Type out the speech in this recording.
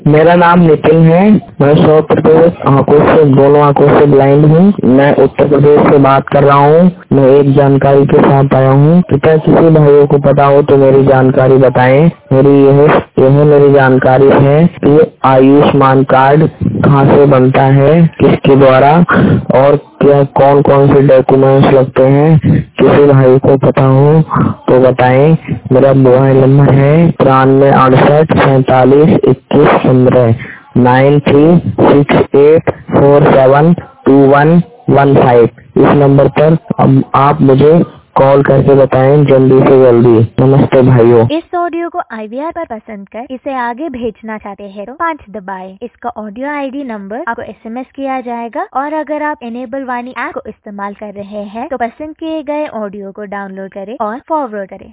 मेरा नाम नितिन है। मैं 100% आंखों से, दोनों आंखों से ब्लाइंड हूँ। मैं उत्तर प्रदेश से बात कर रहा हूँ। मैं एक जानकारी के साथ आया हूँ। कृपया किसी भाइयों को पता हो तो मेरी जानकारी बताएं। यह मेरी जानकारी है कि आयुष्मान कार्ड कहाँ से बनता है, किसके द्वारा, और क्या कौन कौन से डॉक्यूमेंट्स लगते हैं। किसी भाई को पता हो तो बताएं। मेरा मोबाइल नंबर है 93 68 47 21 15 9368472115। इस नंबर पर अब आप मुझे कॉल करके बताएं जल्दी से जल्दी। नमस्ते भाइयों। इस ऑडियो को IVR पर पसंद कर इसे आगे भेजना चाहते हैं तो 5 दबाएं। इसका ऑडियो ID नंबर आपको SMS किया जाएगा, और अगर आप इनेबल वाणी ऐप को इस्तेमाल कर रहे हैं तो पसंद किए गए ऑडियो को डाउनलोड करें और फॉरवर्ड करें।